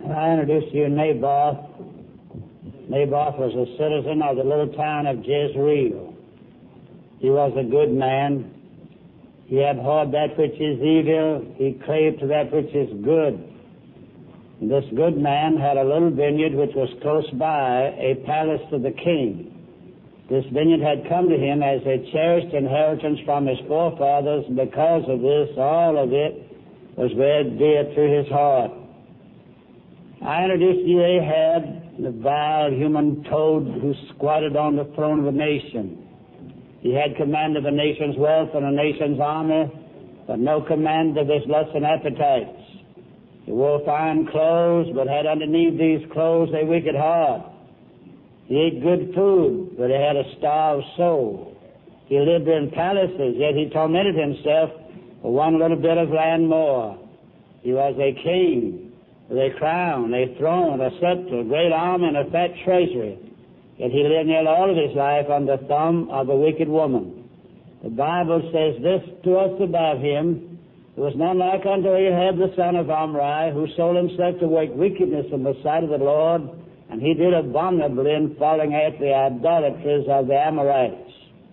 I introduced to you Naboth. Naboth was a citizen of the little town of Jezreel. He was a good man. He abhorred that which is evil. He craved to that which is good. And this good man had a little vineyard which was close by, a palace to the king. This vineyard had come to him as a cherished inheritance from his forefathers, and because of this, all of it was very dear to his heart. I introduced you Ahab, the vile human toad who squatted on the throne of a nation. He had command of a nation's wealth and a nation's honor, but no command of his lusts and appetites. He wore fine clothes, but had underneath these clothes a wicked heart. He ate good food, but he had a starved soul. He lived in palaces, yet he tormented himself for one little bit of land more. He was a king with a crown, a throne, a scepter, a great army, and a fat treasury. Yet he lived nearly all of his life under the thumb of a wicked woman. The Bible says this to us about him: there was none like unto Ahab the son of Omri, who sold himself to work wickedness in the sight of the Lord, and he did abominably in following after the idolatries of the Amorites.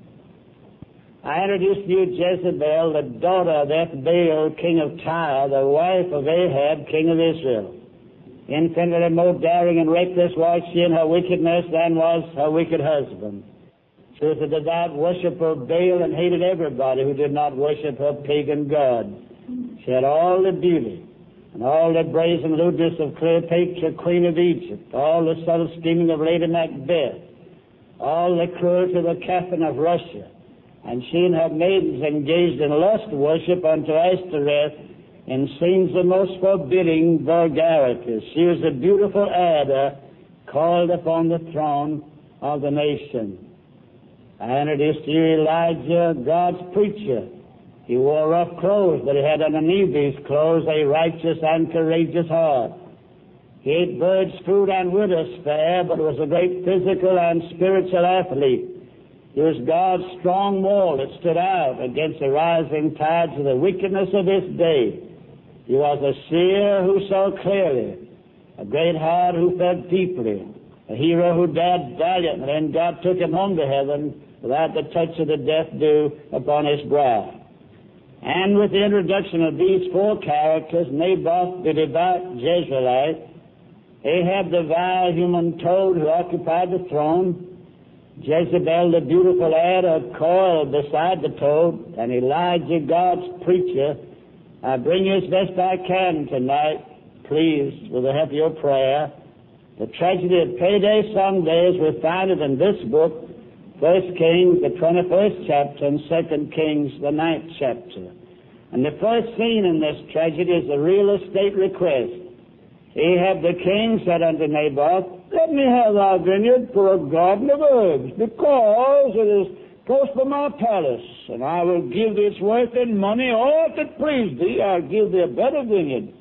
I introduced to you Jezebel, the daughter of Ethbaal, king of Tyre, the wife of Ahab, king of Israel. Infinitely more daring and reckless was she in her wickedness than was her wicked husband. She was a devout worshiper of Baal and hated everybody who did not worship her pagan god. She had all the beauty and all the brazen lewdness of Cleopatra, queen of Egypt, all the subtle scheming of Lady Macbeth, all the cruelty of the Catherine of Russia, and she and her maidens engaged in lust worship unto Ashtoreth in scenes the most forbidding vulgarities. She was a beautiful Ada called upon the throne of the nation. I introduced to you Elijah, God's preacher. He wore rough clothes, but he had underneath these clothes a righteous and courageous heart. He ate birds' food and widow's fare, but was a great physical and spiritual athlete. He was God's strong wall that stood out against the rising tides of the wickedness of this day. He was a seer who saw clearly, a great heart who felt deeply, a hero who died valiantly, and God took him home to heaven without the touch of the death dew upon his brow. And with the introduction of these four characters, Naboth, the devout Jezreelite, Ahab, the vile human toad who occupied the throne, Jezebel, the beautiful Ada, coiled beside the toad, and Elijah, God's preacher, I bring you as best I can tonight, pleased with the help of your prayer. The tragedy of Payday Sunday is we find it in this book, 1 Kings, the 21st chapter, and 2 Kings, the 9th chapter. And the first scene in this tragedy is a real estate request. Ahab the king said unto Naboth, let me have thy vineyard for a garden of herbs, because it is close to my palace, and I will give thee its worth in money, or if it please thee, I'll give thee a better vineyard.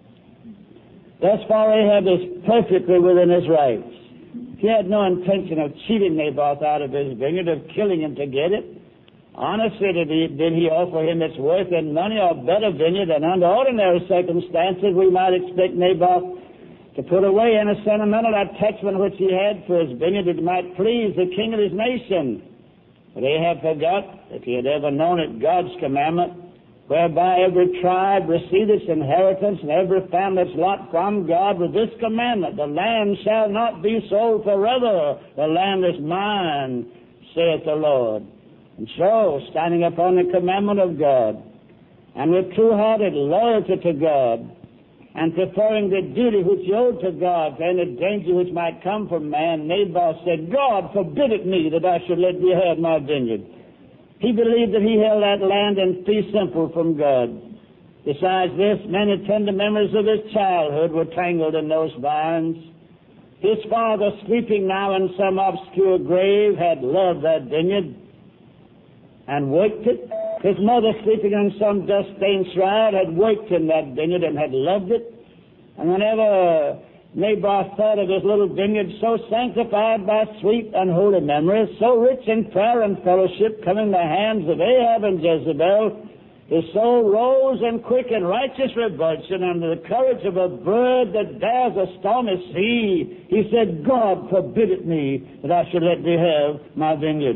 Thus far Ahab is perfectly within his rights. He had no intention of cheating Naboth out of his vineyard, of killing him to get it. Honestly, did he offer him its worth in money or better vineyard, and under ordinary circumstances we might expect Naboth to put away any sentimental attachment which he had for his vineyard that might please the king of his nation. But Ahab forgot, if he had ever known it, God's commandment, whereby every tribe received its inheritance and every family its lot from God, with this commandment: the land shall not be sold forever. The land is mine, saith the Lord. And so, standing upon the commandment of God, and with true-hearted loyalty to God, and preferring the duty which he owed to God to any danger which might come from man, Naboth said, God forbid it me that I should let thee have my vineyard. He believed that he held that land in fee simple from God. Besides this, many tender memories of his childhood were tangled in those vines. His father, sleeping now in some obscure grave, had loved that vineyard and worked it. His mother, sleeping in some dust-stained shroud, had worked in that vineyard and had loved it. And whenever Naboth thought of his little vineyard, so sanctified by sweet and holy memories, so rich in prayer and fellowship, coming in the hands of Ahab and Jezebel, His soul rose in quick and righteous revulsion under the courage of a bird that dares a stormy sea. He said, God forbid it me that I should let thee have my vineyard.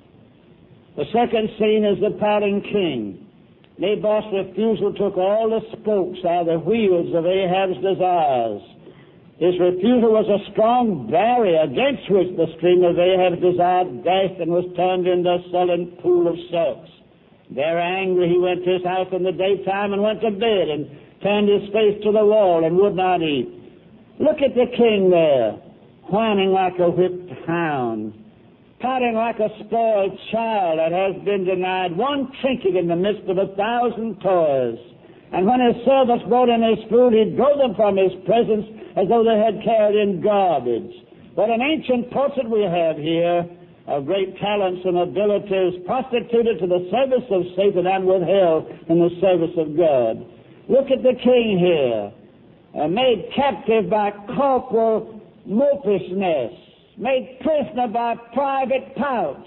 The second scene is the pouting king. Naboth's refusal took all the spokes out of the wheels of Ahab's desires. His refusal was a strong barrier against which the stream of Ahab's desire dashed and was turned into a sullen pool of sulks. Very angry, he went to his house in the daytime and went to bed and turned his face to the wall and would not eat. Look at the king there, whining like a whipped hound, pouting like a spoiled child that has been denied one trinket in the midst of 1,000 toys. And when his servants brought in his food, he drove them from his presence as though they had carried in garbage. What an ancient portrait we have here of great talents and abilities prostituted to the service of Satan and withheld in the service of God. Look at the king here, made captive by corporal mopishness, made prisoner by private pouts.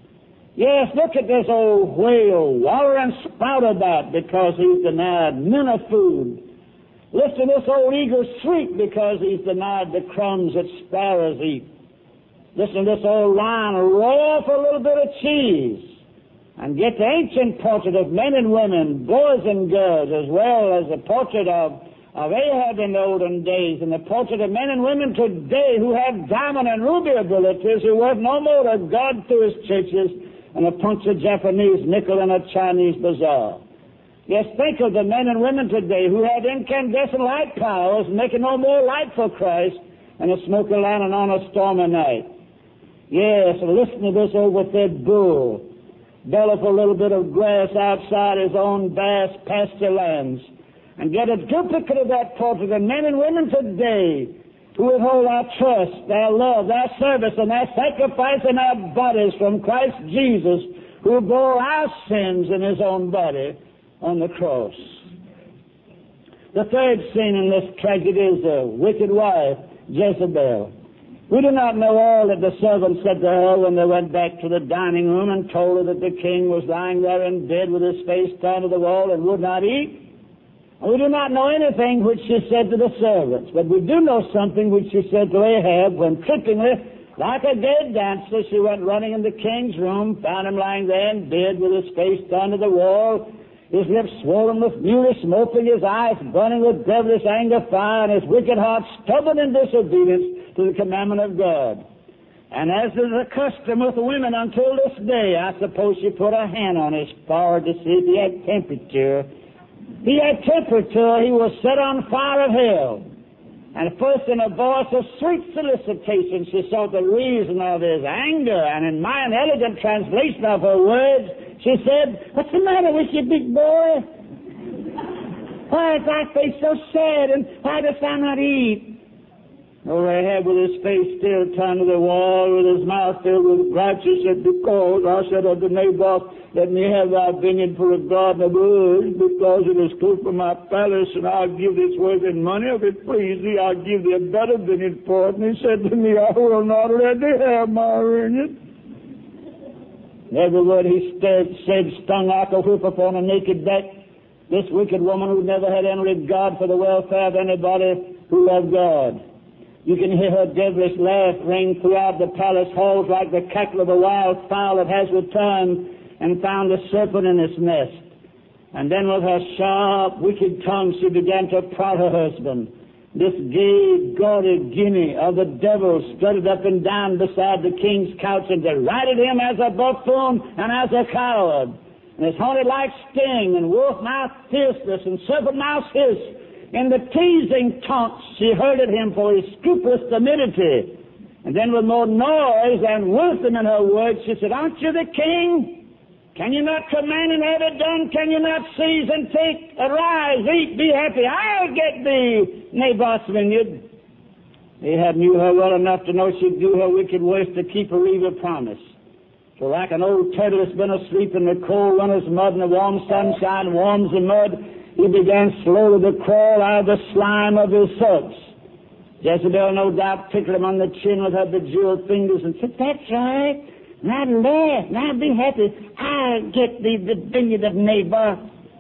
Yes, look at this old whale, waller and spout about because he's denied men of food. Listen to this old eagle shriek because he's denied the crumbs that sparrows eat. Listen to this old lion roar for a little bit of cheese. And get the ancient portrait of men and women, boys and girls, as well as the portrait of Ahab in the olden days, and the portrait of men and women today who have diamond and ruby abilities, who worth no more to God through his churches than a punctured Japanese nickel in a Chinese bazaar. Yes, think of the men and women today who have incandescent light powers, making no more light for Christ than a smoky lantern on a stormy night. Yes, listen to this overfed bull, bellow for a little bit of grass outside his own vast pasture lands, and get a duplicate of that portrait of men and women today who withhold our trust, their love, their service, and their sacrifice in our bodies from Christ Jesus, who bore our sins in his own body on the cross. The third scene in this tragedy is the wicked wife, Jezebel. We do not know all that the servants said to her when they went back to the dining room and told her that the king was lying there in bed with his face turned to the wall and would not eat. We do not know anything which she said to the servants, but we do know something which she said to Ahab when, trippingly, like a gay dancer, she went running in the king's room, found him lying there in bed with his face turned to the wall, his lips swollen with mucus, smoking, his eyes burning with devilish anger fire, and his wicked heart stubborn in disobedience to the commandment of God. And as is the custom with women until this day, I suppose she put her hand on his forehead to see if he had temperature. He had temperature, he was set on fire of hell. And first in a voice of sweet solicitation, she sought the reason of his anger, and in my inelegant translation of her words, she said, "What's the matter with you, big boy? Why is thy face so sad, and why dost thou not eat?" Oh, Ahab, with his face still turned to the wall, with his mouth filled with gripes, he said, "Because I said unto Naboth, let me have thy vineyard for a garden of herbs, because it is close to my palace, and I'll give this worth in money. If it please thee, I'll give thee a better vineyard for it." And he said to me, "I will not let thee have my vineyard." Every word he said stung like a whip upon a naked back. This wicked woman who never had any regard for the welfare of anybody who loved God. You can hear her devilish laugh ring throughout the palace halls like the cackle of a wild fowl that has returned and found a serpent in its nest. And then with her sharp, wicked tongue she began to prod her husband. This gay, gaudy guinea of the devil strutted up and down beside the king's couch and derided him as a buffoon and as a coward. And his haunted like sting and wolf-mouth fierceness and serpent-mouth hiss, in the teasing taunts she hurled him for his scrupulous timidity. And then with more noise and wisdom in her words, she said, "Aren't you the king? Can you not command and have it done? Can you not seize and take? Arise, eat, be happy. I'll get thee Naboth's vineyard." Ahab knew her well enough to know she'd do her wicked worst to keep her evil promise. So like an old turtle that's been asleep in the cold winter's mud and the warm sunshine warms the mud, he began slowly to crawl out of the slime of his sulks. Jezebel no doubt tickled him on the chin with her bejeweled fingers and said, "That's right. Now laugh. Now be happy. I'll get thee the vineyard of Naboth."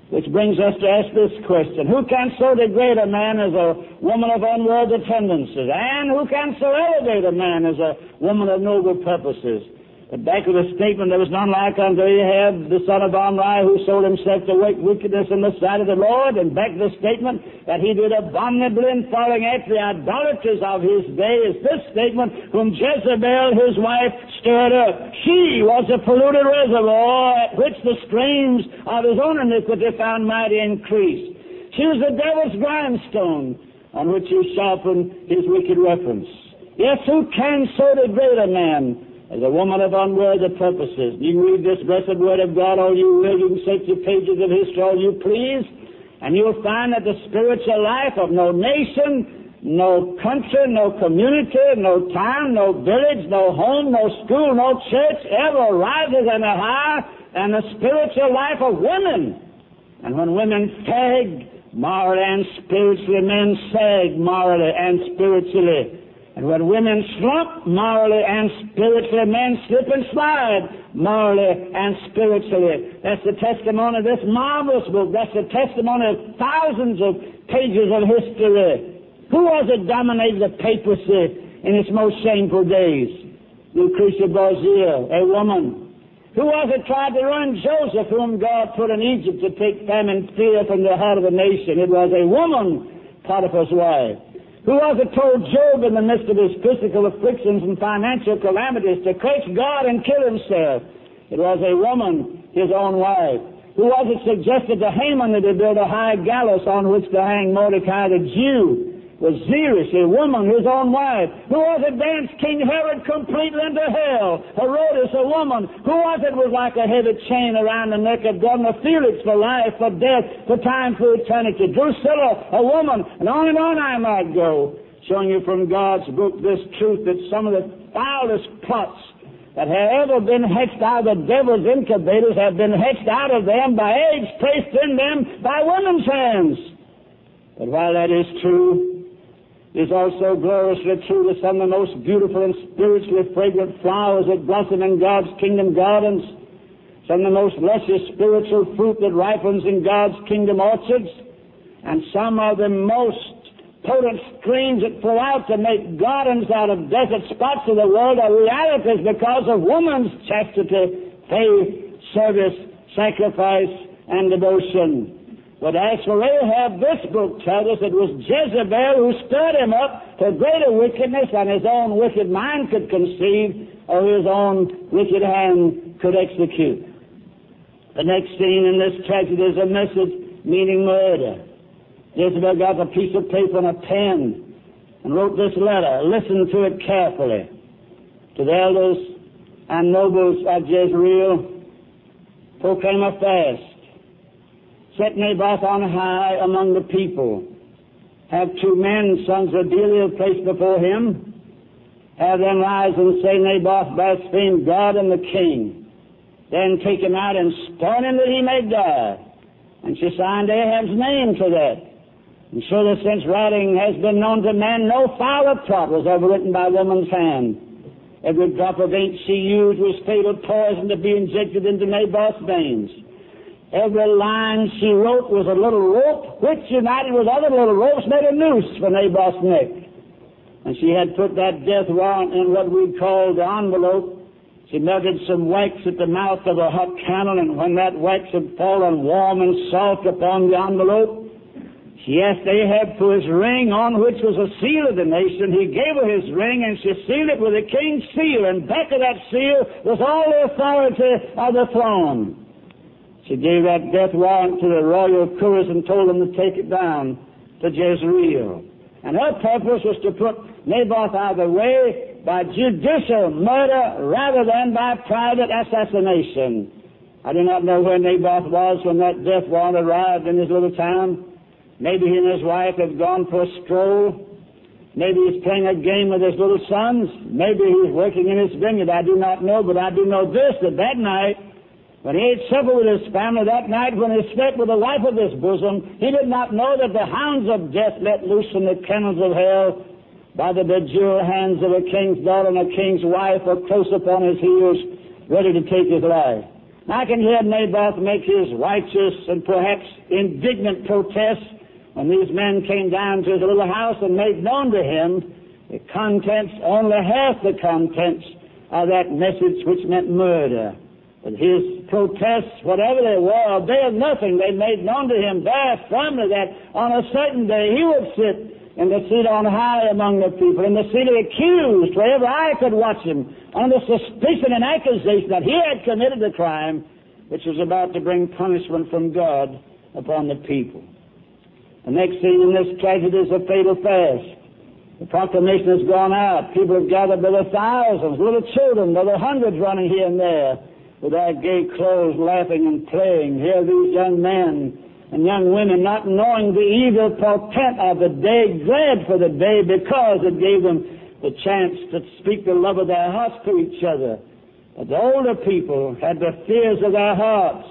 Which brings us to ask this question: who can so degrade a man as a woman of unworthy tendencies? And who can so elevate a man as a woman of noble purposes? But back to the statement, there was none like unto Ahab, the son of Omri, who sold himself to wickedness in the sight of the Lord. And back to the statement that he did abominably in following after the idolaters of his day is this statement: whom Jezebel, his wife, stirred up. She was a polluted reservoir at which the streams of his own iniquity found mighty increase. She was the devil's grindstone on which he sharpened his wicked weapons. Yes, who can so degrade a man as a woman of unworthy purposes? You can read this blessed word of God all you will. You can search the pages of history all you please, and you'll find that the spiritual life of no nation, no country, no community, no town, no village, no home, no school, no church ever rises any higher than the spiritual life of women. And when women sag morally and spiritually, men sag morally and spiritually. And when women slump morally and spiritually, men slip and slide morally and spiritually. That's the testimony of this marvelous book. That's the testimony of thousands of pages of history. Who was it dominated the papacy in its most shameful days? Lucretia Borgia, a woman. Who was it tried to ruin Joseph, whom God put in Egypt to take famine fear from the heart of the nation? It was a woman, Potiphar's wife. Who was it told Job in the midst of his physical afflictions and financial calamities to curse God and kill himself? It was a woman, his own wife. Who was it suggested to Haman that he build a high gallows on which to hang Mordecai the Jew? It was Zeresh, a woman, his own wife. Who was it danced King Herod completely into hell? Herodes, a woman. Who was it was like a heavy chain around the neck of Governor Felix for life, for death, for time, for eternity? Drusilla, a woman. And on I might go, showing you from God's book this truth, that some of the foulest plots that have ever been hatched out of the devil's incubators have been hatched out of them by eggs placed in them by women's hands. But while that is true, it is also gloriously true that some of the most beautiful and spiritually fragrant flowers that blossom in God's kingdom gardens, some of the most luscious spiritual fruit that ripens in God's kingdom orchards, and some of the most potent streams that flow out to make gardens out of desert spots of the world are realities because of woman's chastity, faith, service, sacrifice, and devotion. But as for Ahab, this book tells us it was Jezebel who stirred him up to greater wickedness than his own wicked mind could conceive or his own wicked hand could execute. The next scene in this tragedy is a message meaning murder. Jezebel got a piece of paper and a pen and wrote this letter. Listen to it carefully. To the elders and nobles of Jezreel, proclaim a fast. Set Naboth on high among the people. Have 2 men, sons of Belial, placed before him. Have them rise and say, Naboth blasphemed God and the king. Then take him out and stone him that he may die. And she signed Ahab's name to that. And surely since writing has been known to man, no fouler plot was ever written by woman's hand. Every drop of ink she used was fatal poison to be injected into Naboth's veins. Every line she wrote was a little rope, which united with other little ropes made a noose for Naboth's neck. And she had put that death warrant in what we call the envelope. She melted some wax at the mouth of a hot candle, and when that wax had fallen warm and soft upon the envelope, she asked Ahab for his ring, on which was a seal of the nation. He gave her his ring, and she sealed it with a king's seal, and back of that seal was all the authority of the throne. She gave that death warrant to the royal couriers and told them to take it down to Jezreel. And her purpose was to put Naboth out of the way by judicial murder rather than by private assassination. I do not know where Naboth was when that death warrant arrived in his little town. Maybe he and his wife had gone for a stroll. Maybe he's playing a game with his little sons. Maybe he's working in his vineyard. I do not know, but I do know this, that night, when he ate supper with his family, that night when he slept with the wife of his bosom, he did not know that the hounds of death let loose from the kennels of hell by the bejeweled hands of a king's daughter and a king's wife were close upon his heels, ready to take his life. I can hear Naboth make his righteous and perhaps indignant protest when these men came down to his little house and made known to him the contents, only half the contents of that message which meant murder. But his protests, whatever they were, availed nothing. They made known to him very firmly that on a certain day he would sit in the seat on high among the people, in the seat of the accused, wherever I could watch him, under suspicion and accusation that he had committed the crime which was about to bring punishment from God upon the people. The next scene in this tragedy is a fatal fast. The proclamation has gone out. People have gathered by the thousands, little children by the hundreds running here and there with their gay clothes, laughing and playing. Here these young men and young women, not knowing the evil portent of the day, glad for the day because it gave them the chance to speak the love of their hearts to each other. But the older people had the fears of their hearts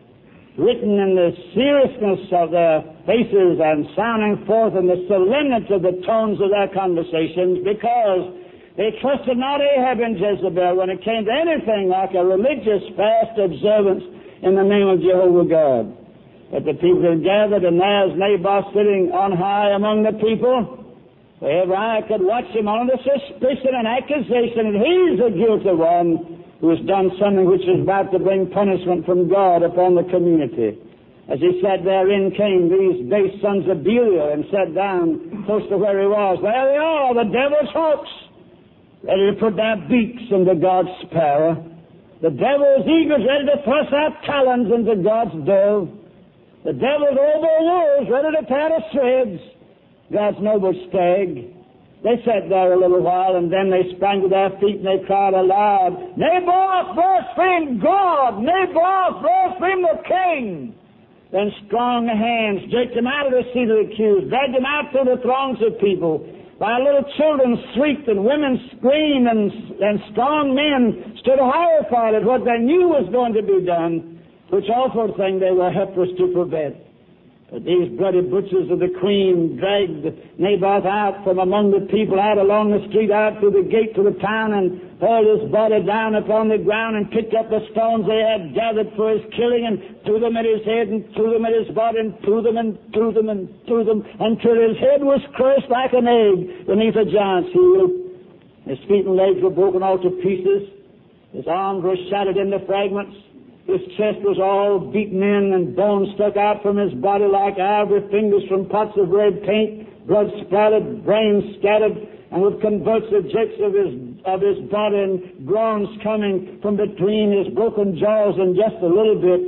written in the seriousness of their faces and sounding forth in the solemnity of the tones of their conversations, because they trusted not Ahab and Jezebel when it came to anything like a religious fast observance in the name of Jehovah God. But the people had gathered, and there's Naboth sitting on high among the people. Wherever I could watch him under suspicion and accusation that he's the guilty one who has done something which is about to bring punishment from God upon the community. As he sat there, in came these base sons of Belial and sat down close to where he was. There they are, the devil's hawks, ready to put their beaks into God's sparrow. The devil's eagles ready to thrust their talons into God's dove. The devil's oboe wolves ready to tear to shreds God's noble stag. They sat there a little while, and then they sprang to their feet and they cried aloud, "Naboth, blaspheme God! Naboth, blaspheme the king!" Then strong hands jerked him out of the seat of the accused, dragged him out through the throngs of people. While little children shrieked and women screamed and strong men stood horrified at what they knew was going to be done, which awful thing they were helpless to prevent. But these bloody butchers of the queen dragged Naboth out from among the people, out along the street, out through the gate to the town, and hurled his body down upon the ground and picked up the stones they had gathered for his killing and threw them at his head and threw them at his body and threw them and threw them and threw them until his head was crushed like an egg beneath a giant's heel. His feet and legs were broken all to pieces. His arms were shattered into fragments. His chest was all beaten in and bones stuck out from his body like ivory fingers from pots of red paint, blood splattered, brains scattered, and with convulsive jerks of his body and groans coming from between his broken jaws in just a little bit,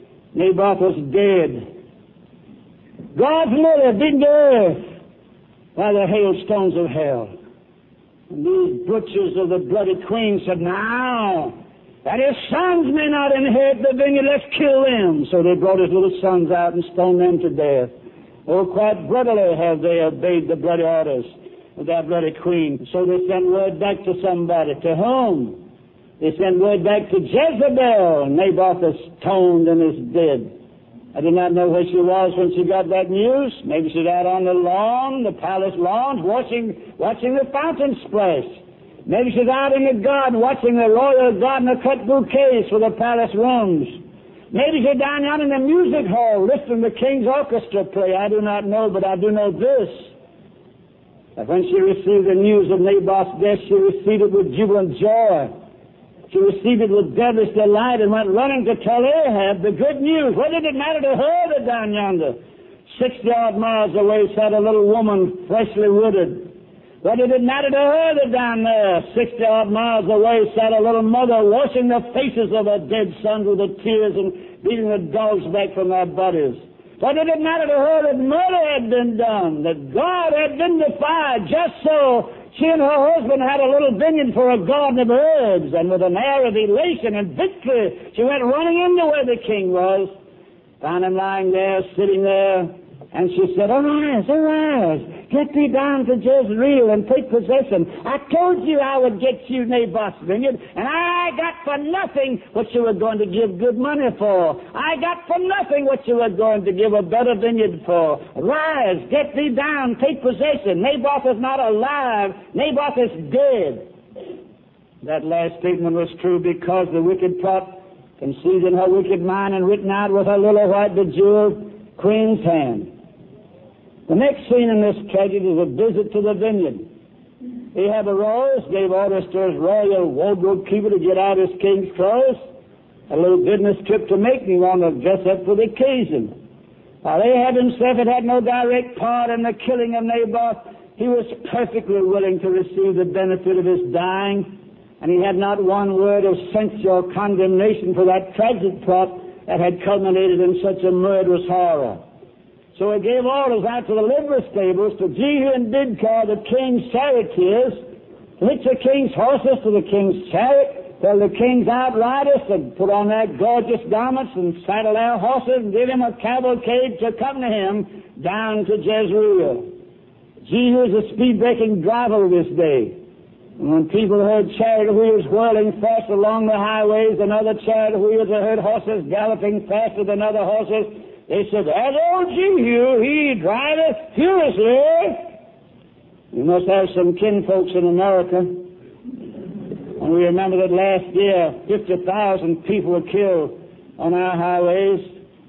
Naboth was dead. God's murder beaten to earth by the hailstones of hell. And these butchers of the bloody queen said, "Now, that his sons may not inherit the vineyard, let's kill them." So they brought his little sons out and stoned them to death. Oh, quite brutally have they obeyed the bloody orders of that bloody queen. So they sent word back to somebody. To whom? They sent word back to Jezebel. Naboth is stoned and is dead. I do not know where she was when she got that news. Maybe she's out on the lawn, the palace lawns, watching the fountain splash. Maybe she's out in the garden watching the royal gardener cut bouquets for the palace rooms. Maybe she's down yonder in the music hall listening to the king's orchestra play. I do not know, but I do know this. That when she received the news of Naboth's death, she received it with jubilant joy. She received it with devilish delight and went running to tell Ahab the good news. What did it matter to her that down yonder, 60-odd miles away, sat a little woman freshly wooded? What did it matter to her that down there, 60-odd miles away, sat a little mother washing the faces of her dead sons with the tears and beating the dogs back from their bodies? What did it matter to her that murder had been done, that God had been defied? Just so she and her husband had a little vineyard for a garden of herbs, and with an air of elation and victory, she went running into where the king was, found him lying there, sitting there, and she said, "Arise, arise, get thee down to Jezreel and take possession. I told you I would get you Naboth's vineyard, and I got for nothing what you were going to give good money for. I got for nothing what you were going to give a better vineyard for. Rise, get thee down, take possession. Naboth is not alive. Naboth is dead." That last statement was true because the wicked plot conceived in her wicked mind and written out with her little white bejeweled queen's hand. The next scene in this tragedy is a visit to the vineyard. Ahab arose, gave orders to his royal wardrobe keeper to get out his king's clothes. A little business trip to make me want to dress up for the occasion. While Ahab himself had no direct part in the killing of Naboth, he was perfectly willing to receive the benefit of his dying, and he had not one word of censure or condemnation for that tragic plot that had culminated in such a murderous horror. So he gave orders out to the livery stables, to Jehu and Bidkar, the king's charioteers, to hitch the king's horses to the king's chariot, tell the king's outriders to put on their gorgeous garments and saddle their horses and give him a cavalcade to accompany him down to Jezreel. Jehu is a speed-breaking driver of this day. And when people heard chariot wheels whirling fast along the highways and other chariot wheels, they heard horses galloping faster than other horses, they said, "That old Jehu, he driveth furiously." We must have some kinfolks in America. And we remember that last year, 50,000 people were killed on our highways.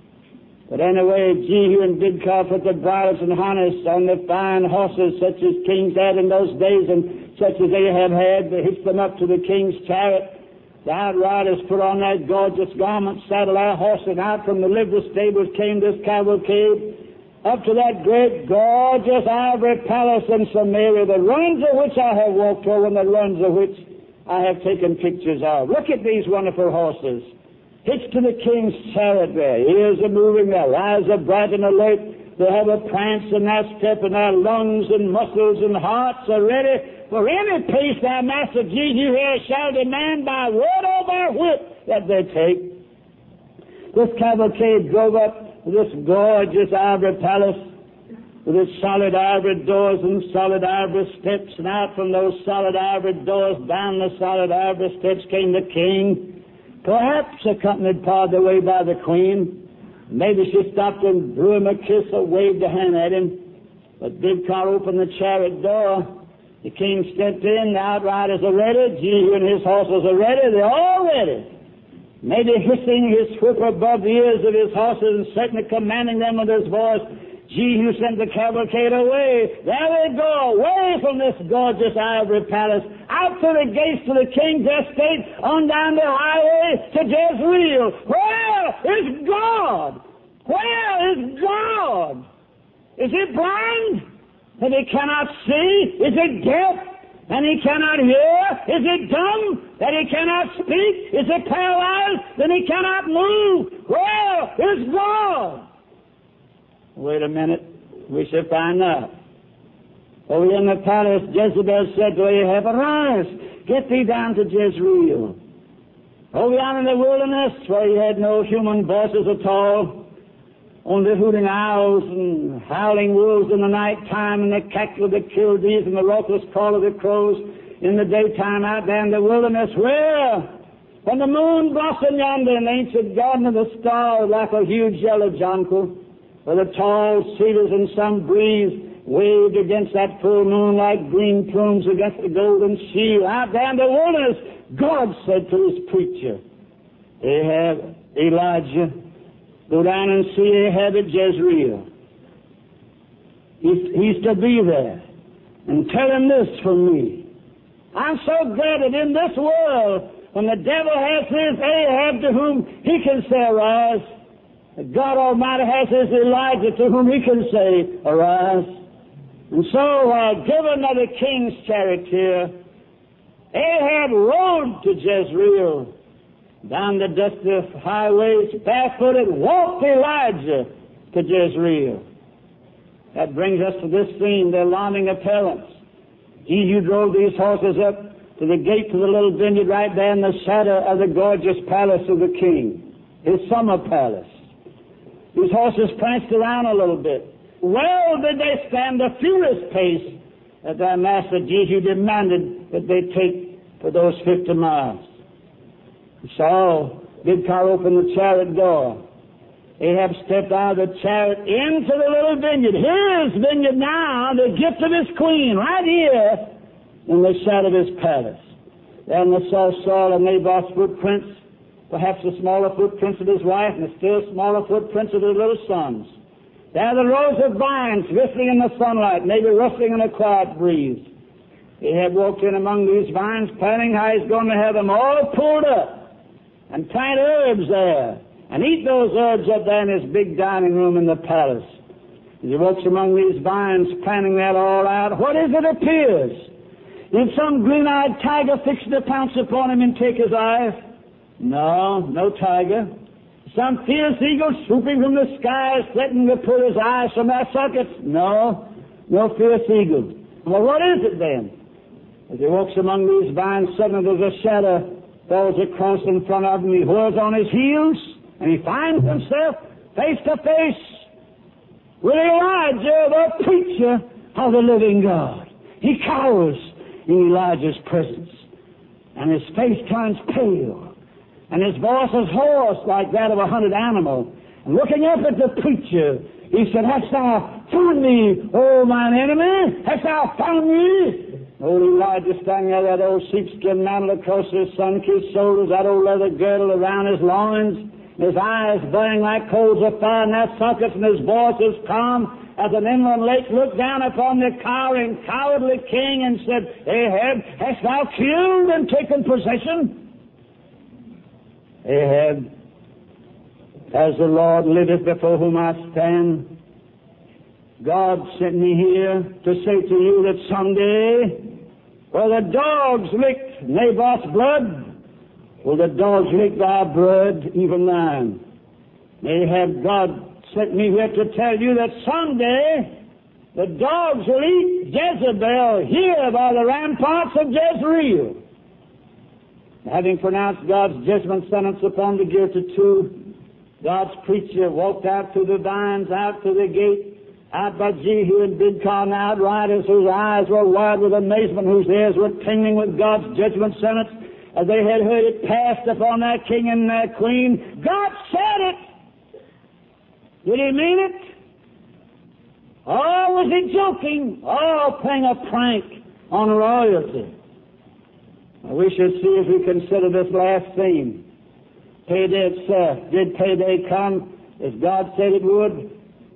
But anyway, Jehu and Bidkar put the bridles and harness on the fine horses such as kings had in those days and such as Ahab had. They hitched them up to the king's chariot. The outriders put on their gorgeous garments, saddled our horses, and out from the livery stables came this cavalcade up to that great gorgeous ivory palace in Samaria, the ruins of which I have walked over and the ruins of which I have taken pictures of. Look at these wonderful horses. Hitched to the king's chariot there. Ears are moving, their eyes are bright and alert. They have a prance in their step, and their lungs and muscles and hearts are ready for any pace their master Jehu here shall demand by word or by whip that they take. This cavalcade drove up to this gorgeous ivory palace with its solid ivory doors and solid ivory steps, and out from those solid ivory doors, down the solid ivory steps came the king, perhaps accompanied part of the way by the queen. Maybe she stopped and drew him a kiss or waved a hand at him. But Bidkar opened the chariot door. The king stepped in. The outriders are ready. Jehu and his horses are ready. They're all ready. Maybe hissing his whip above the ears of his horses and certainly commanding them with his voice, Jehu sent the cavalcade away. There they go, away from this gorgeous ivory palace, out to the gates to the king's estate, on down the highway to Jezreel. Where is God? Where is God? Is he blind that he cannot see? Is he deaf and he cannot hear? Is he dumb that he cannot speak? Is he paralyzed that he cannot move? Where is God? Wait a minute, we shall find out. Over in the palace, Jezebel said to Ahab, "Arise, get thee down to Jezreel." Over yonder in the wilderness, where he had no human voices at all, only hooting owls and howling wolves in the night time, and the cackle of the killdees and the raucous call of the crows in the daytime, out there in the wilderness, where, when the moon blossomed yonder in the ancient garden of the stars like a huge yellow jonquil, where the tall cedars in some breeze waved against that full moon like green plumes against the golden shield. Out there in the wilderness, God said to his preacher, "Ahab, Elijah, go down and see Ahab at Jezreel. He's to be there. And tell him this from me. I'm so glad that in this world, when the devil has his Ahab to whom he can say, arise, God Almighty has his Elijah to whom he can say, arise." And so, given by the king's charioteer, Ahab rode to Jezreel. Down the dusty highways, barefooted, walked Elijah to Jezreel. That brings us to this scene, the alarming appearance. Jehu drove these horses up to the gate to the little vineyard right there in the shadow of the gorgeous palace of the king, his summer palace. These horses pranced around a little bit. Well did they stand the furious pace that their master Jehu demanded that they take for those 50 miles. So Bidkar opened the chariot door. Ahab stepped out of the chariot into the little vineyard. His vineyard now, the gift of his queen, right here in the shadow of his palace. There in the soft soil of Naboth's footprints, perhaps the smaller footprints of his wife and the still smaller footprints of his little sons. There are the rows of vines glistening in the sunlight, maybe rustling in a quiet breeze. Ahab walked in among these vines, planning how he's going to have them all pulled up and plant herbs there and eat those herbs up there in his big dining room in the palace. As he walks among these vines, planning that all out, what is it appears? Is some green-eyed tiger fixing to pounce upon him and take his eye? No, no tiger. Some fierce eagle swooping from the skies, threatening to pull his eyes from their sockets? No, no fierce eagle. Well, what is it then? As he walks among these vines, suddenly there's a shadow falls across in front of him. He whirls on his heels, and he finds himself face to face with Elijah, the preacher of the living God. He cowers in Elijah's presence, and his face turns pale, and his voice is hoarse like that of a hunted animal. And looking up at the preacher, he said, "Hast thou found me, O mine enemy? Hast thou found me?" Old Elijah standing there, that old sheepskin mantle across his sun-kissed shoulders, that old leather girdle around his loins, his eyes burning like coals of fire in their sockets, and his voice is calm as an inland lake, looked down upon the cowering, cowardly king and said, "Ahab, hast thou killed and taken possession?" Ahab, as the Lord liveth before whom I stand, God sent me here to say to you that someday, where the dogs licked Naboth's blood, will the dogs lick thy blood, even thine. Ahab, God sent me here to tell you that someday the dogs will eat Jezebel here by the ramparts of Jezreel. Having pronounced God's judgment sentence upon the guilty two, God's preacher walked out to the vines, out to the gate, out by Jehu and Bidkar and outriders whose eyes were wide with amazement, whose ears were tingling with God's judgment sentence, as they had heard it passed upon their king and their queen. God said it! Did he mean it? Or was he joking? Or playing a prank on royalty? Well, we should see as we consider this last theme. Payday itself. Did payday come as God said it would?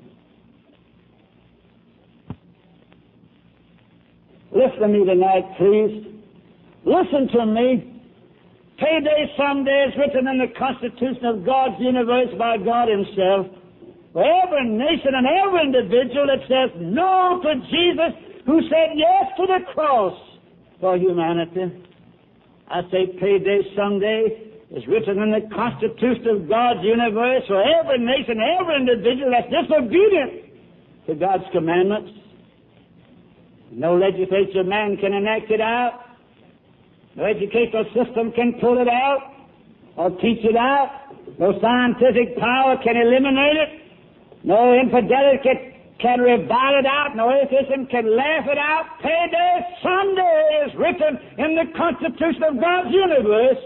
Listen to me tonight, please. Listen to me. Payday someday is written in the Constitution of God's universe by God himself. For every nation and every individual that says no to Jesus, who said yes to the cross for humanity. I say payday someday is written in the Constitution of God's universe for every nation, every individual that's disobedient to God's commandments. No legislature man can enact it out. No educational system can pull it out or teach it out. No scientific power can eliminate it. No infidelity can revile it out. No atheism can laugh it out. Payday someday is written in the Constitution of God's universe.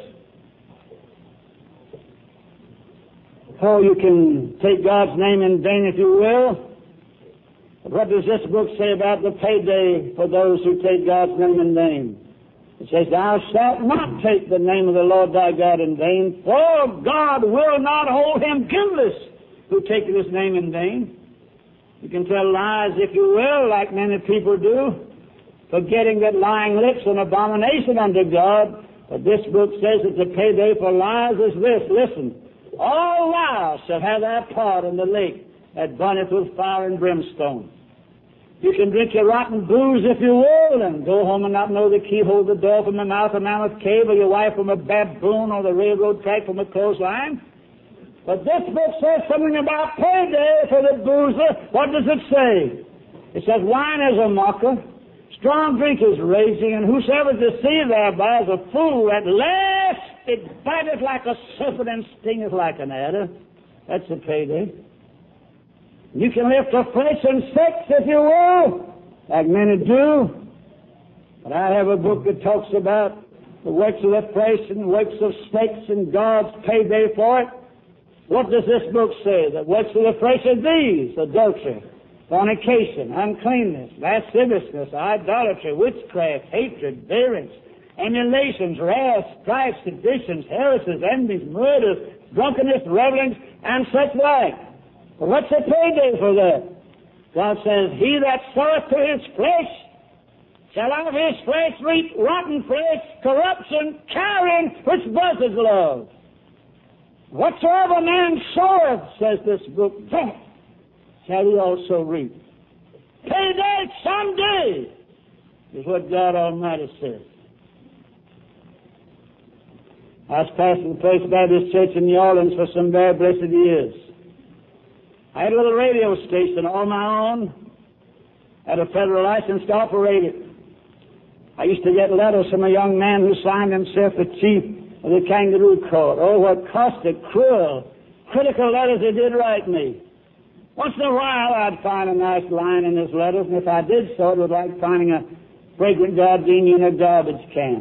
Oh, you can take God's name in vain if you will. But what does this book say about the payday for those who take God's name in vain? It says, "Thou shalt not take the name of the Lord thy God in vain, for God will not hold him guiltless who taketh his name in vain." You can tell lies, if you will, like many people do, forgetting that lying lips are an abomination unto God. But this book says that the payday for lies is this. Listen, all lies shall have their part in the lake that burneth with fire and brimstone. You can drink your rotten booze if you will, and go home and not know the keyhole of the door from the mouth of Mammoth Cave, or your wife from a baboon, or the railroad track from a clothesline. But this book says something about payday for the boozer. What does it say? It says, "Wine is a mocker, strong drink is raging, and whosoever is deceived thereby is a fool. At last it biteth like a serpent and stingeth like an adder." That's the payday. You can live for flesh and sex, if you will, like many do. But I have a book that talks about the works of the flesh and the works of sex and God's payday for it. What does this book say? The works of the flesh are these: adultery, fornication, uncleanness, lasciviousness, idolatry, witchcraft, hatred, variance, emulations, wrath, strife, seditions, heresies, envies, murders, drunkenness, revelings, and such like. But what's the payday for that? God says, he that soweth to his flesh shall out of his flesh reap rotten flesh, corruption, carrion, which buzzes love. Whatsoever man soweth, says this book, that shall he also reap. Payday someday is what God Almighty says. I was pastoring the First Baptist Church in New Orleans for some very blessed years. I had a little radio station all my own, had a federal license to operate it. I used to get letters from a young man who signed himself the chief of the Kangaroo Court. Oh, what caustic, cruel, critical letters he did write me. Once in a while, I'd find a nice line in his letters, and if I did so, it was like finding a fragrant gardenia in a garbage can.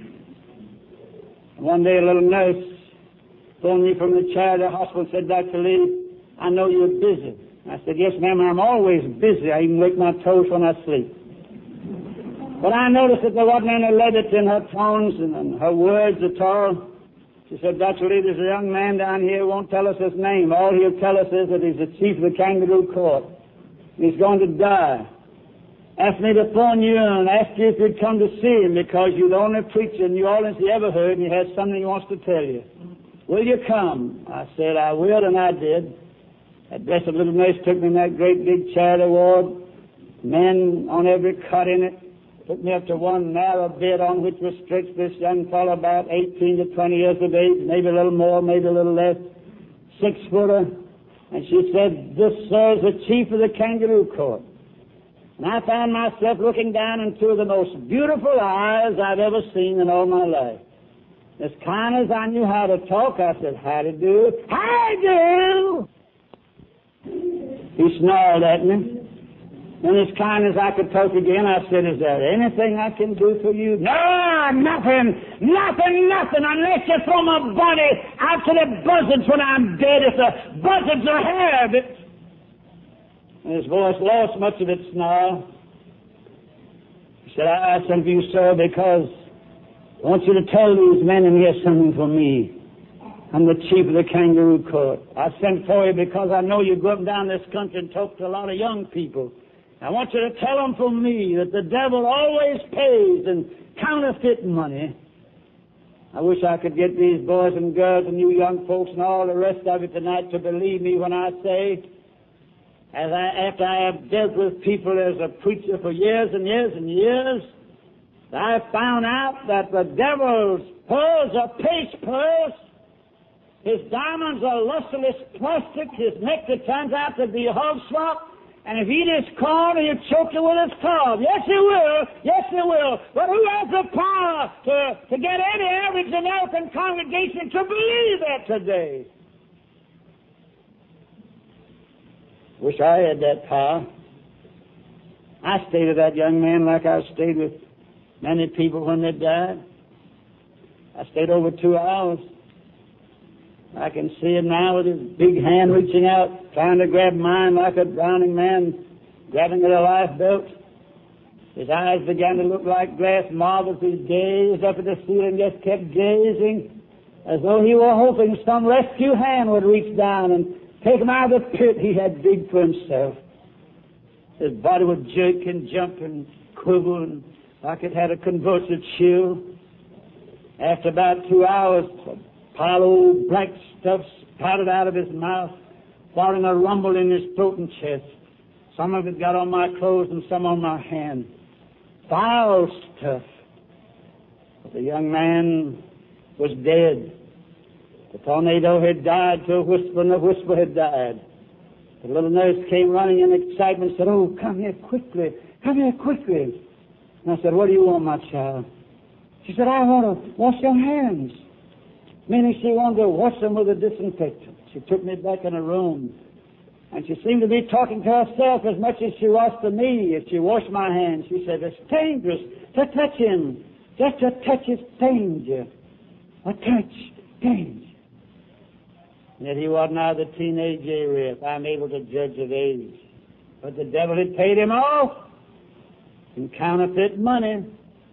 One day, a little nurse phoned me from the Charity Hospital and said, Dr. Lee, I know you're busy. I said, yes, ma'am, I'm always busy. I even wake my toes when I sleep. But I noticed that there wasn't any levity in her tones and her words at all. She said, Dr. Lee, there's a young man down here who won't tell us his name. All he'll tell us is that he's the chief of the Kangaroo Court. He's going to die. Asked me to phone you and ask you if you'd come to see him because you're the only preacher in New Orleans he ever heard and he has something he wants to tell you. Will you come? I said, I will, and I did. That blessed little nurse took me in that great big charity ward, men on every cot in it. Took me up to one narrow bed on which was stretched this young fellow about 18 to 20 years of age, maybe a little more, maybe a little less, 6-footer. And she said, this, sir, is the chief of the Kangaroo Court. And I found myself looking down into the most beautiful eyes I've ever seen in all my life. As kind as I knew how to talk, I said, how do you do? How do? He snarled at me. And as kind as I could talk again, I said, is there anything I can do for you? No, nothing, unless you throw my body out to the buzzards when I'm dead, if the buzzards will have it. And his voice lost much of its snarl. He said, I sent for you, sir, because I want you to tell these men in here something for me. I'm the chief of the Kangaroo Court. I sent for you because I know you go up and down this country and talk to a lot of young people. I want you to tell them from me that the devil always pays in counterfeit money. I wish I could get these boys and girls and you young folks and all the rest of it tonight to believe me when I say, after I have dealt with people as a preacher for years and years and years, I found out that the devil's pearls are paste pearls. His diamonds are lustreless plastic. His nectar turns out to be hog swap. And if he eat his corn, he'll choke you with his cob. Yes, he will. Yes, he will. But who has the power to get any average American congregation to believe that today? Wish I had that power. I stayed with that young man like I stayed with many people when they died. I stayed over 2 hours. I can see him now with his big hand reaching out, trying to grab mine like a drowning man grabbing at a life belt. His eyes began to look like glass marbles. He gazed up at the ceiling, just kept gazing, as though he were hoping some rescue hand would reach down and take him out of the pit he had digged for himself. His body would jerk and jump and quiver and like it had a convulsive chill. After about 2 hours, hollow black stuff spouted out of his mouth, following a rumble in his throat and chest. Some of it got on my clothes and some on my hand. Foul stuff. But the young man was dead. The tornado had died to a whisper, and the whisper had died. The little nurse came running in excitement and said, oh, come here quickly. Come here quickly. And I said, what do you want, my child? She said, I want to wash your hands. Meaning she wanted to wash them with a disinfectant. She took me back in a room, and she seemed to be talking to herself as much as she was to me as she washed my hands. She said, it's dangerous to touch him. Just to touch is danger. A touch, danger. And yet he was now the teenage area, if I'm able to judge of age. But the devil had paid him off in counterfeit money.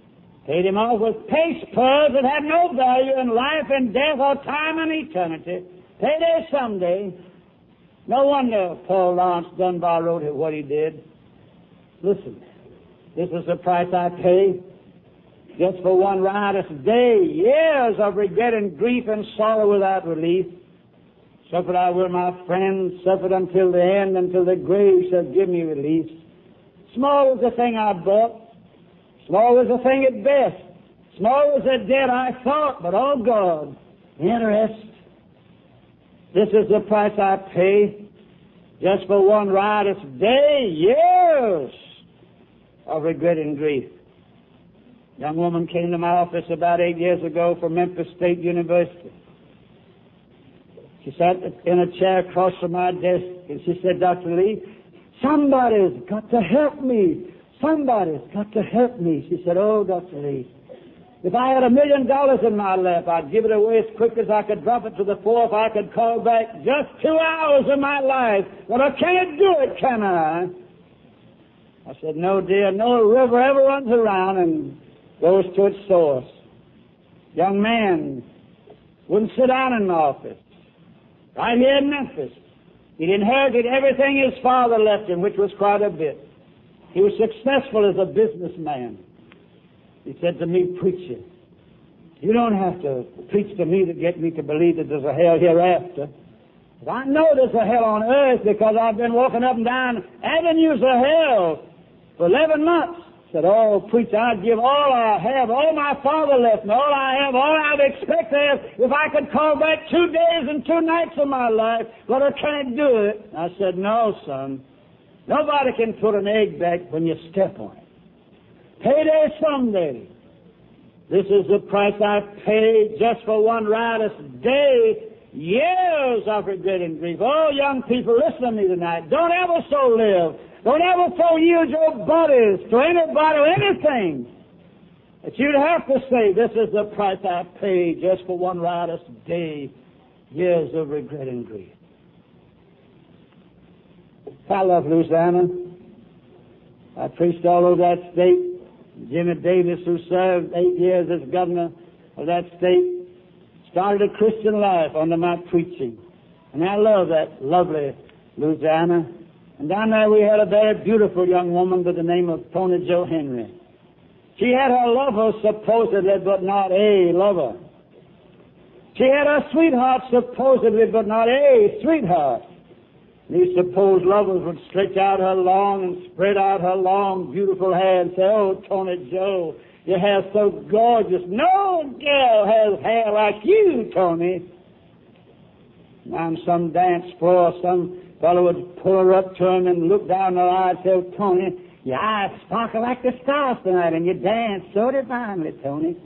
Paid him off with paste pearls that had no value in life and death or time and eternity. Payday someday. No wonder Paul Laurence Dunbar wrote what he did. Listen, this is the price I pay just for one riotous day, years of regret and grief and sorrow without relief. Suffered I will, my friends, suffered until the end, until the grave shall give me release. Small was the thing I bought, small was the thing at best, small was the debt I thought, but oh God, interest. This is the price I pay just for one riotous day, years of regret and grief. A young woman came to my office about 8 years ago from Memphis State University. She sat in a chair across from my desk, and she said, Dr. Lee, somebody's got to help me. Somebody's got to help me. She said, oh, Dr. Lee, if I had $1 million in my lap, I'd give it away as quick as I could drop it to the floor if I could call back just 2 hours of my life. But I can't do it, can I? I said, no, dear, no river ever runs around and goes to its source. Young man wouldn't sit down in my office. Right here in Memphis. He'd inherited everything his father left him, which was quite a bit. He was successful as a businessman. He said to me, preacher, you don't have to preach to me to get me to believe that there's a hell hereafter. But I know there's a hell on earth because I've been walking up and down avenues of hell for 11 months. Said, oh, preacher, I'd give all I have, all my father left me, all I have, all I'd expect to have if I could call back 2 days and 2 nights of my life, but I can't do it. I said, no, son. Nobody can put an egg back when you step on it. Payday someday. This is the price I paid just for one riotous day, years of regret and grief. Oh, young people, listen to me tonight. Don't ever so live. Don't ever so yield your bodies to anybody or anything that you'd have to say, this is the price I paid just for one riotous day, years of regret and grief. I love Louisiana. I preached all over that state. Jimmy Davis, who served 8 years as governor of that state, started a Christian life under my preaching. And I love that lovely Louisiana. And down there we had a very beautiful young woman by the name of Tony Jo Henry. She had her lover supposedly, but not a lover. She had her sweetheart supposedly, but not a sweetheart. These supposed lovers would stretch out her long and spread out her long, beautiful hair and say, oh, Tony Jo, your hair's so gorgeous. No girl has hair like you, Tony. And on some dance floor, some fellow would pull her up to him and look down her eye and say, oh, Tony, your eyes sparkle like the stars tonight, and you dance so divinely, Tony.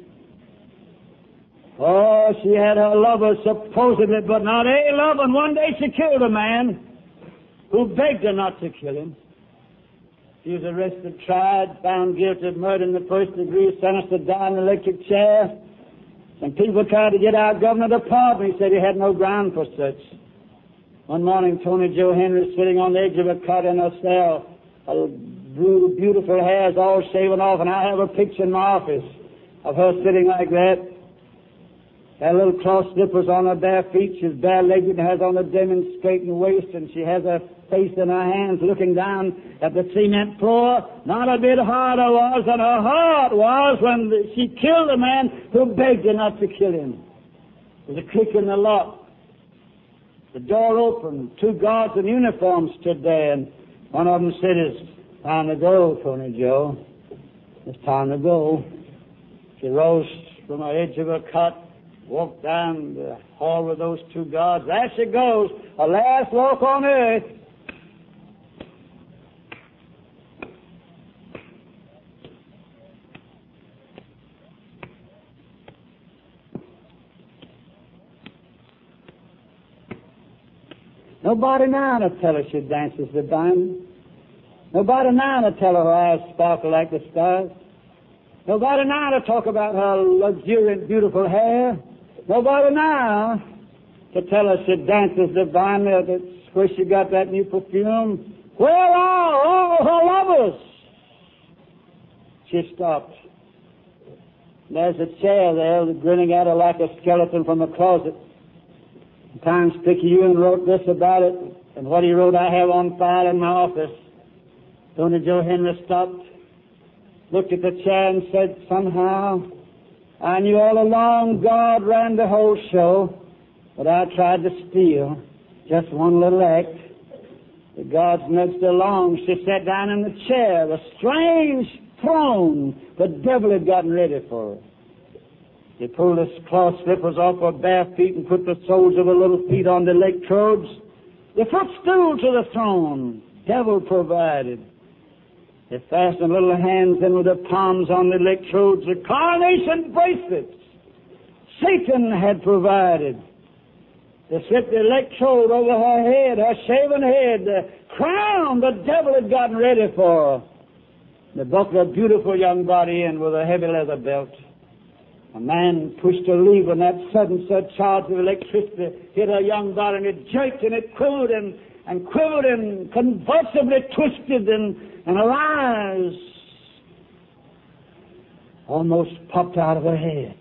Oh, she had her lover supposedly, but not a lover, and one day she killed a man who begged her not to kill him. She was arrested, tried, found guilty of murder in the first degree, sentenced to die in an electric chair. And people tried to get our governor to pardon. He said he had no ground for such. One morning, Tony Jo Henry, sitting on the edge of a cot in her cell, her beautiful hair is all shaven off, and I have a picture in my office of her sitting like that. Had little cloth slippers on her bare feet. She's bare-legged and has on a demonstrating waist, and she has her face in her hands looking down at the cement floor. Not a bit harder was than her heart was when she killed a man who begged her not to kill him. There was a click in the lock. The door opened. 2 guards in uniform stood there, and one of them said, it's time to go, Tony Jo. It's time to go. She rose from the edge of her cot, walked down the hall with those 2 guards. There she goes, her last walk on earth. Nobody now to tell her she dances the diamond. Nobody now to tell her her eyes sparkle like the stars. Nobody now to talk about her luxuriant, beautiful hair. Nobody now to tell her she dances divinely, that's where she got that new perfume. Where are all her lovers? She stopped. There's a chair there, grinning at her like a skeleton from a closet. Times Picayune wrote this about it, and what he wrote I have on file in my office. Tony Joe Henry stopped, looked at the chair and said, somehow, I knew all along God ran the whole show, but I tried to steal just one little act. But God's nudged her along. She sat down in the chair, a strange throne the devil had gotten ready for her. He pulled the cloth slippers off her bare feet and put the soles of her little feet on the electrodes. The footstool to the throne, devil provided. They fastened little hands in with the palms on the electrodes, the carnation bracelets Satan had provided. They slipped the electrode over her head, her shaven head, the crown the devil had gotten ready for her. They buckled a beautiful young body in with a heavy leather belt. A man pushed a lever, and that sudden surcharge of electricity hit her young body, and it jerked and it quivered and quivered and convulsively twisted, and her eyes almost popped out of her head.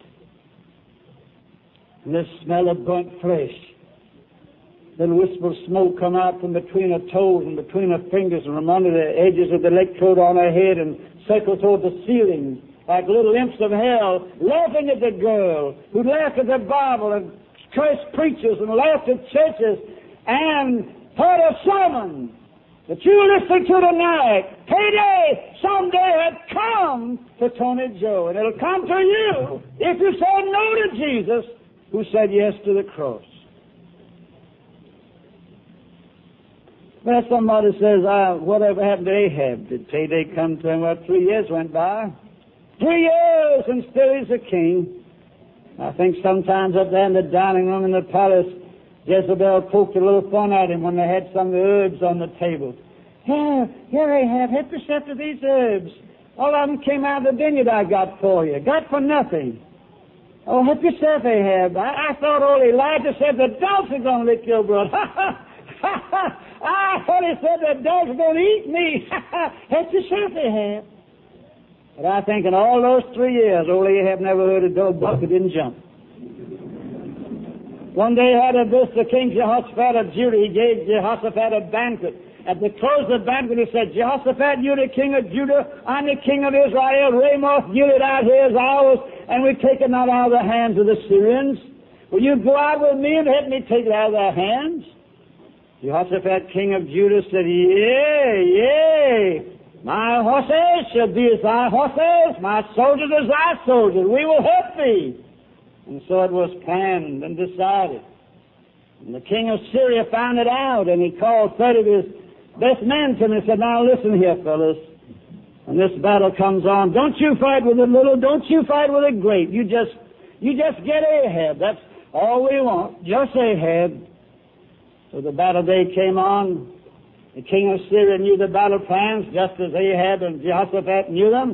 And the smell of burnt flesh. Then a wisp of smoke come out from between her toes and between her fingers and from under the edges of the electrode on her head and circle toward the ceiling like little imps of hell, laughing at the girl who laughed at the Bible and cursed preachers and laughed at churches and heard a sermon that you listening to tonight. Payday someday had come to Tony Joe, and it'll come to you if you say no to Jesus, who said yes to the cross. Well, somebody says, whatever happened to Ahab? Did payday come to him? Well, 3 years went by. 3 years, and still he's a king. I think sometimes up there in the dining room in the palace, Jezebel poked a little fun at him when they had some herbs on the table. Here, Ahab, help yourself to these herbs. All of them came out of the vineyard I got for you. Got for nothing. Oh, help yourself, Ahab. I thought old Elijah said the dogs are going to lick your blood. I thought he said the dogs are going to eat me. Help yourself, Ahab. But I think in all those 3 years, old Ahab never heard a dog bark that didn't jump. One day he had a visit, King Jehoshaphat of Judah. He gave Jehoshaphat a banquet. At the close of the banquet, he said, Jehoshaphat, you're the king of Judah. I'm the king of Israel. Ramoth, Gilead out here is ours, and we've taken it out of the hands of the Syrians. Will you go out with me and help me take it out of their hands? Jehoshaphat, king of Judah, said, Yea. My horses shall be as thy horses, my soldiers as thy soldiers. We will help thee. And so it was planned and decided. And the king of Syria found it out, and he called 30 of his best men to him and said, now listen here, fellas. When this battle comes on, don't you fight with the little, don't you fight with the great. You just get Ahab. That's all we want. Just Ahab. So the battle day came on. The king of Syria knew the battle plans just as Ahab and Jehoshaphat knew them.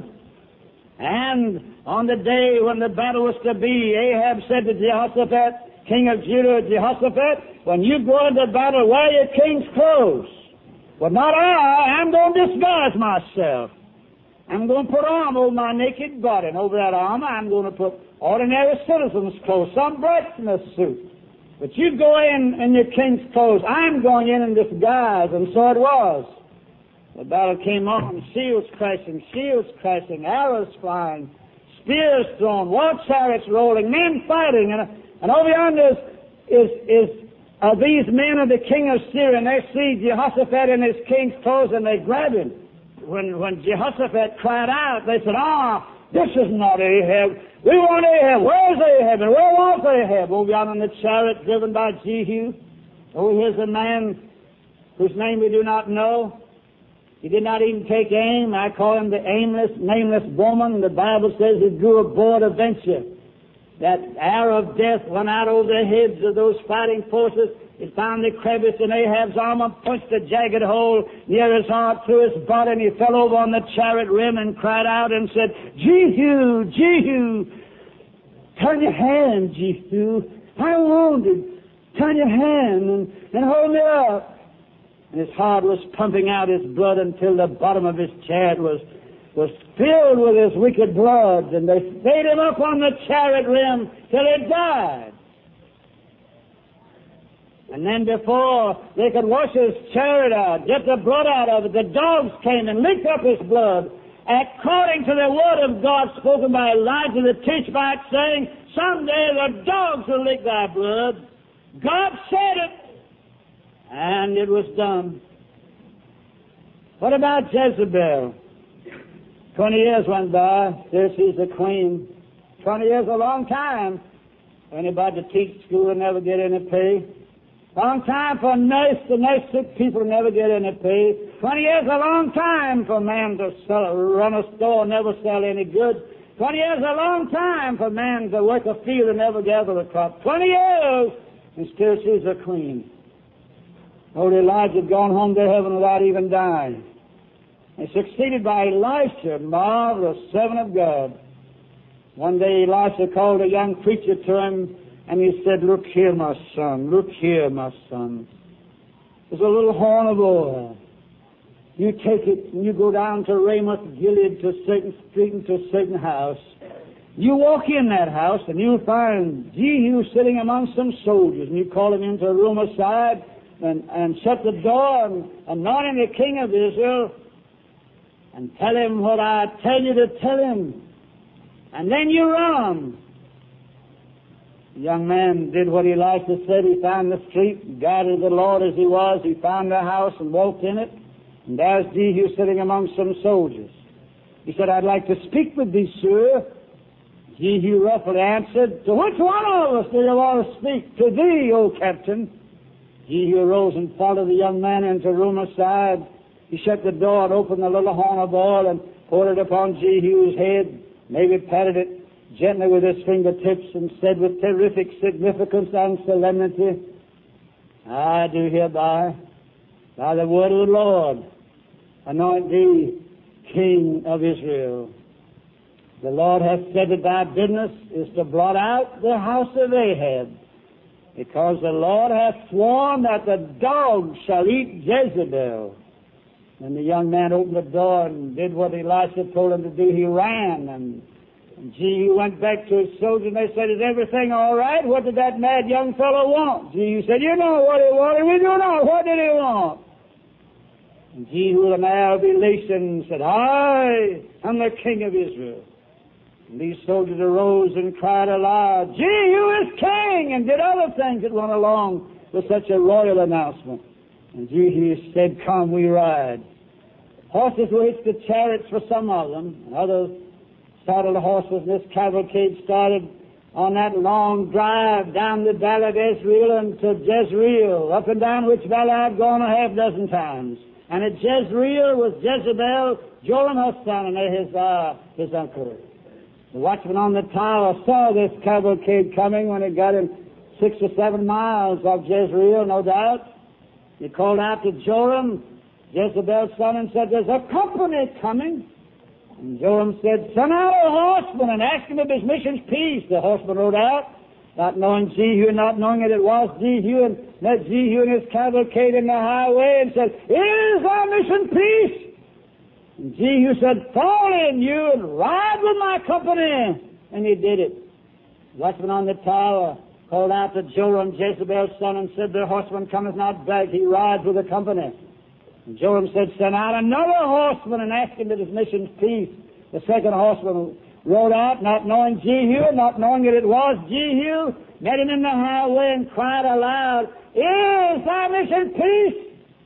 And on the day when the battle was to be, Ahab said to Jehoshaphat, king of Judah, Jehoshaphat, when you go into battle, wear your king's clothes. But not I. I'm going to disguise myself. I'm going to put armor over my naked body. And over that armor, I'm going to put ordinary citizen's clothes, some blacksmith suit. But you go in your king's clothes. I'm going in disguise. And so it was. The battle came on, shields crashing, arrows flying, spears thrown, war chariots rolling, men fighting. And over yonder are these men of the king of Syria, and they see Jehoshaphat in his king's clothes, and they grab him. When Jehoshaphat cried out, they said, this is not Ahab. We want Ahab. Where's Ahab? And where was Ahab? Over yonder in the chariot driven by Jehu. Oh, here's a man whose name we do not know. He did not even take aim. I call him the aimless, nameless woman. The Bible says he drew a bow to venture. That arrow of death went out over the heads of those fighting forces. It found the crevice in Ahab's armor, punched a jagged hole near his heart, through his body, and he fell over on the chariot rim and cried out and said, Jehu, Jehu, turn your hand, Jehu. I'm wounded. Turn your hand and hold me up. And his heart was pumping out his blood until the bottom of his chariot was was filled with his wicked blood, and they stayed him up on the chariot rim till he died. And then before they could wash his chariot out, get the blood out of it, the dogs came and licked up his blood, according to the word of God spoken by Elijah the Tishbite, saying, someday the dogs will lick thy blood. God said it, and it was done. What about Jezebel? 20 years went by. There she's the queen. 20 years a long time. Anybody to teach school and never get any pay. Long time for nurse to nurse sick people and never get any pay. 20 years a long time for a man to run a store and never sell any goods. 20 years a long time for a man to work a field and never gather a crop. 20 years, and still she's a queen. Old Elijah had gone home to heaven without even dying. And succeeded by Elisha, marvelous servant of God. One day Elisha called a young preacher to him, and he said, look here, my son, look here, my son. There's a little horn of oil. You take it and you go down to Ramoth Gilead, to certain street and to a certain house. You walk in that house and you'll find Jehu sitting among some soldiers, and you call him into a room aside and shut the door and anoint the king of Israel and tell him what I tell you to tell him. And then you run. The young man did what Elisha said. He found the street, guided the Lord as he was. He found the house and walked in it. And there's Jehu sitting among some soldiers. He said, I'd like to speak with thee, sir. Jehu roughly answered, to which one of us do you want to speak? To thee, O captain. Jehu arose and followed the young man into a room aside. He shut the door and opened the little horn of oil and poured it upon Jehu's head, maybe patted it gently with his fingertips, and said with terrific significance and solemnity, I do hereby, by the word of the Lord, anoint thee King of Israel. The Lord hath said that thy business is to blot out the house of Ahab, because the Lord hath sworn that the dogs shall eat Jezebel. And the young man opened the door and did what Elisha told him to do. He ran, and Jehu went back to his soldiers, and they said, is everything all right? What did that mad young fellow want? Jehu said, you know what he wanted. We do know. What did he want? And Jehu, the man of Elisha, said, I am the king of Israel. And these soldiers arose and cried aloud, Jehu is king, and did other things that went along with such a royal announcement. And Jehu said, come, we ride. Horses were hitched to chariots for some of them, and others saddled horses, and this cavalcade started on that long drive down the valley of Israel and to Jezreel, up and down which valley I've gone a half dozen times. And at Jezreel was Jezebel, Joram her son, and his uncle. The watchman on the tower saw this cavalcade coming when it got in 6 or 7 miles of Jezreel, no doubt. He called out to Joram, Jezebel's son, and said, there's a company coming. And Joram said, send out a horseman and ask him if his mission's peace. The horseman rode out, not knowing Jehu, not knowing that it was Jehu, and met Jehu and his cavalcade in the highway and said, is our mission peace? And Jehu said, fall in you and ride with my company. And he did it. The watchman on the tower called out to Joram, Jezebel's son, and said, the horseman cometh not back, he rides with the company. And Joram said, send out another horseman and ask him that his mission's peace. The second horseman rode out, not knowing Jehu, not knowing that it was Jehu, met him in the highway and cried aloud, is thy mission peace?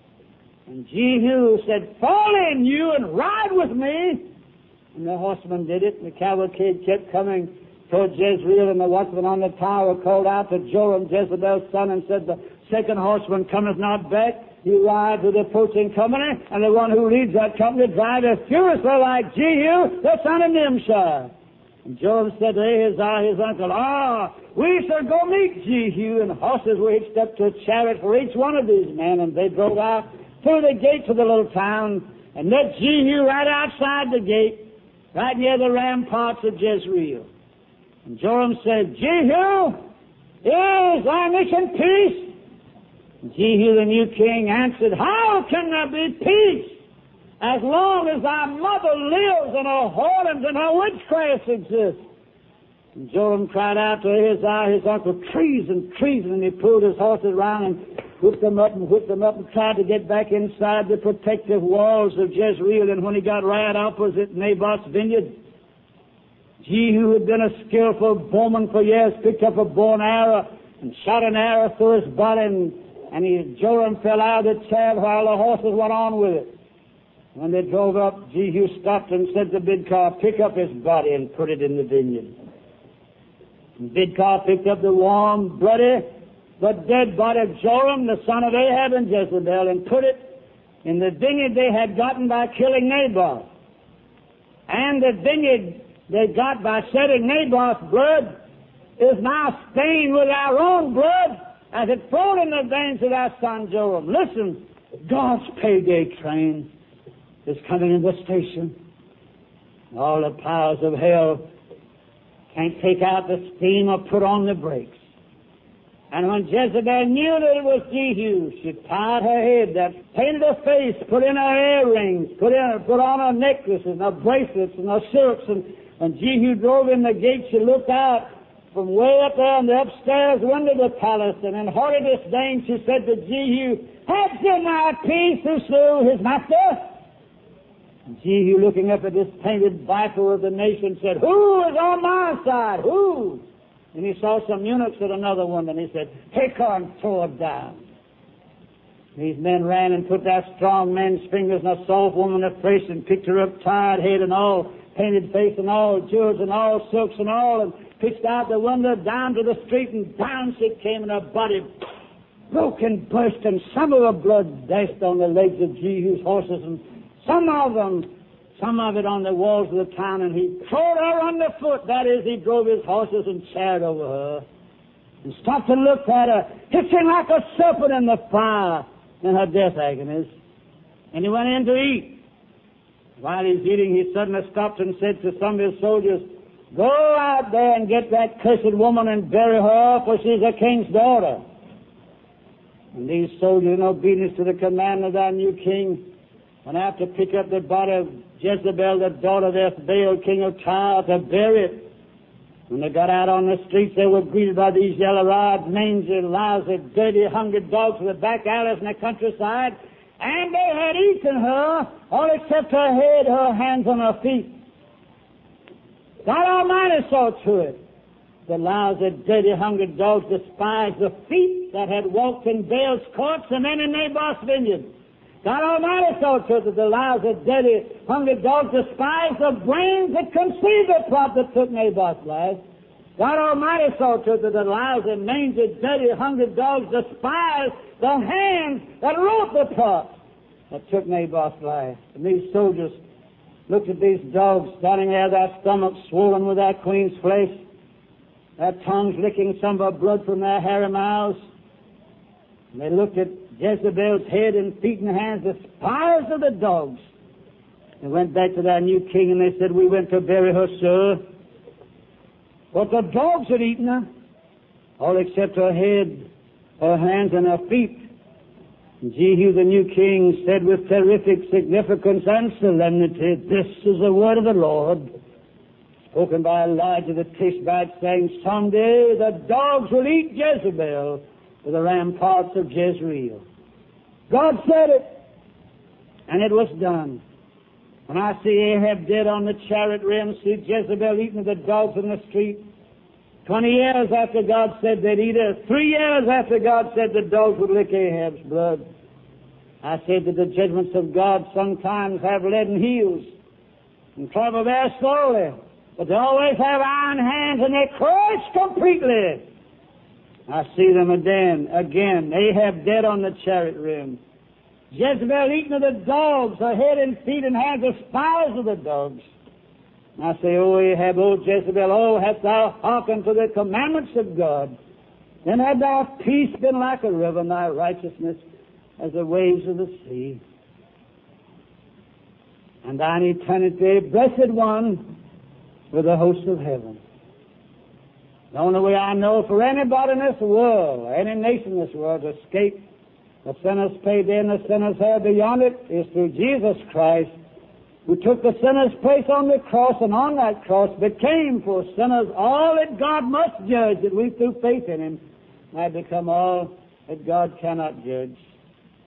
And Jehu said, fall in you and ride with me. And the horseman did it, and the cavalcade kept coming toward Jezreel, and the watchman on the tower called out to Joram, Jezebel's son, and said, the second horseman cometh not back. He rides with the approaching company, and the one who leads that company driveth furiously like Jehu, the son of Nimshi. And Joram said to Ahaziah, his uncle, we shall go meet Jehu. And horses were hitched up to a chariot for each one of these men, and they drove out through the gates of the little town, and met Jehu right outside the gate, right near the ramparts of Jezreel. And Joram said, Jehu, is thy mission peace? And Jehu, the new king, answered, how can there be peace as long as thy mother lives and her whorings and her witchcraft exist. And Joram cried out to his uncle, treason, treason, and he pulled his horses around and whipped them up and tried to get back inside the protective walls of Jezreel. And when he got right opposite Naboth's vineyard, Jehu, who had been a skillful bowman for years, picked up a bow and arrow and shot an arrow through his body, and Joram fell out of the chariot while the horses went on with it. When they drove up, Jehu stopped and said to Bidkar, pick up his body and put it in the vineyard. And Bidkar picked up the warm, bloody, but dead body of Joram, the son of Ahab and Jezebel, and put it in the vineyard they had gotten by killing Naboth. And the vineyard they got by shedding Naboth's blood is now stained with our own blood as it flowed in the veins of our son Joram. Listen, God's payday train is coming in the station. All the powers of hell can't take out the steam or put on the brakes. And when Jezebel knew that it was Jehu, she tied her head, that painted her face, put in her earrings, put on her necklaces and her bracelets and her silks. And Jehu drove in the gate, she looked out from way up there in the upstairs window of the palace, and in haughty disdain she said to Jehu, have you not peace who slew his master? And Jehu, looking up at this painted viper of the nation, said, who is on my side? Who? And he saw some eunuchs at another woman. He said, take her and throw her down. These men ran and put that strong man's fingers in a soft woman's face and picked her up, tired head and all, painted face and all, jewels and all, silks and all, and pitched out the window down to the street, and down she came, and her body broke and burst, and some of her blood dashed on the legs of Jehu's horses, and some of it on the walls of the town, and he trod her underfoot. That is, he drove his horses and chariot over her, and stopped and looked at her, hissing like a serpent in the fire in her death agonies. And he went in to eat. While he's eating, he suddenly stopped and said to some of his soldiers, go out there and get that cursed woman and bury her, for she's a king's daughter. And these soldiers, in obedience to the command of our new king, went out to pick up the body of Jezebel, the daughter of Baal, king of Tyre, to bury it. When they got out on the streets, they were greeted by these yellow-eyed, mangy, lousy, dirty, hungry dogs from the back alleys in the countryside, and they had eaten her, all except her head, her hands, and her feet. God Almighty saw to it. The lousy, dirty, hungry dogs despised the feet that had walked in Baal's courts and then in Naboth's vineyard. God Almighty saw to it that the lousy, dirty, hungry dogs despised the brains that conceived the plot that took Naboth's life. God Almighty saw to it that the lousy, mangy, dirty, hungry dogs despised the hands that wrote the plot that took Naboth's life. And these soldiers looked at these dogs standing there, their stomachs swollen with their queen's flesh, their tongues licking some of her blood from their hairy mouths. And they looked at Jezebel's head and feet and hands, the spires of the dogs. They went back to their new king and they said, we went to bury her, sir, but the dogs had eaten her, all except her head, her hands, and her feet. And Jehu, the new king, said with terrific significance and solemnity, this is the word of the Lord, spoken by Elijah the Tishbite, saying, someday the dogs will eat Jezebel to the ramparts of Jezreel. God said it, and it was done. When I see Ahab dead on the chariot rim, see Jezebel eating the dogs in the street, 20 years after God said they'd eat her, 3 years after God said the dogs would lick Ahab's blood, I said that the judgments of God sometimes have leaden heels and travel very slowly, but they always have iron hands and they crush completely. I see them again, Ahab dead on the chariot rim, Jezebel eaten of the dogs, her head and feet and hands the spires of the dogs. I say, O Ahab, O Jezebel, oh, hast thou hearkened to the commandments of God? Then had thy peace been like a river, and thy righteousness as the waves of the sea. And thine eternity, blessed one, with the hosts of heaven. The only way I know for anybody in this world, or any nation in this world, to escape The sinner's paid in, the sinner's hell beyond it is through Jesus Christ, who took the sinner's place on the cross, and on that cross became for sinners all that God must judge, that we through faith in Him might become all that God cannot judge.